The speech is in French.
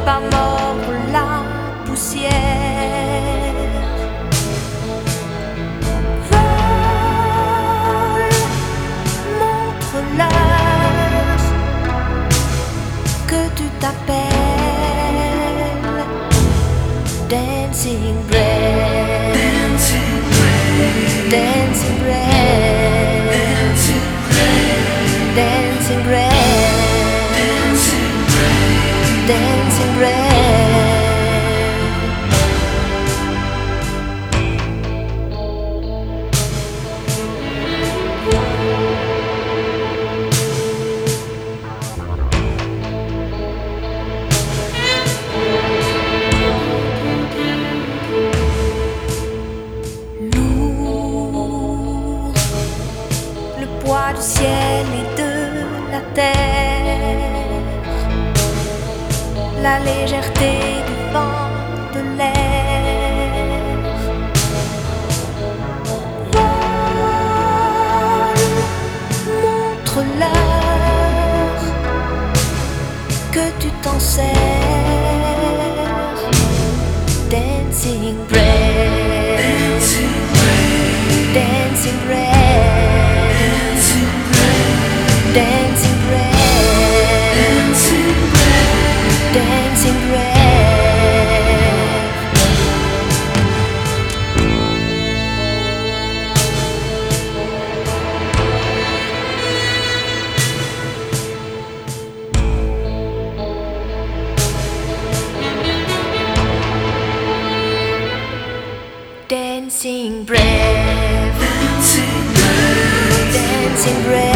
pas mordre la poussière. Vole, montre-leur que tu t'appelles Dancing Bread. Dancing Bread. Dancing Bread. Dancing Bread. Dancing Bread. Lourd, le poids du ciel et de la terre, la légèreté du vent, de l'air. Vole, montre-leur que tu t'en sers. Dancing Bread. Dancing Bread. Dancing Bread. Dancing Bread. Dancing Bread. Dancing bread, dancing bread, dancing bread.